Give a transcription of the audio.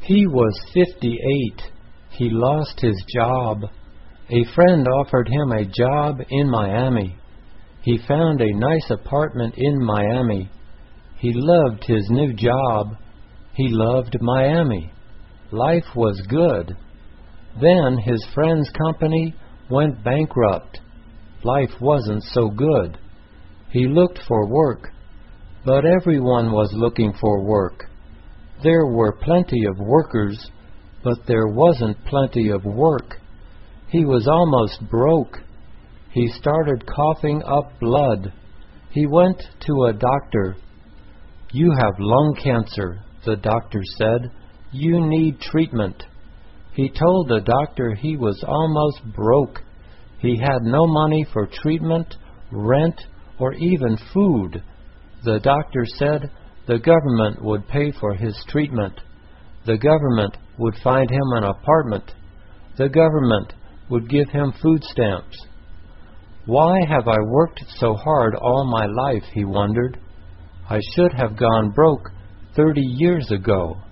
He was 58. He lost his job. A friend offered him a job in Miami. He found a nice apartment in Miami. He loved his new job. He loved Miami. Life was good. Then his friend's company went bankrupt. Life wasn't so good. He looked for work, but everyone was looking for work. There were plenty of workers, but there wasn't plenty of work. He was almost broke. He started coughing up blood. He went to a doctor. "You have lung cancer," the doctor said. "You need treatment." He told the doctor he was almost broke. He had no money for treatment, rent, or even food. The doctor said the government would pay for his treatment. The government would find him an apartment. The government would give him food stamps. "Why have I worked so hard all my life?" he wondered. "I should have gone broke 30 years ago."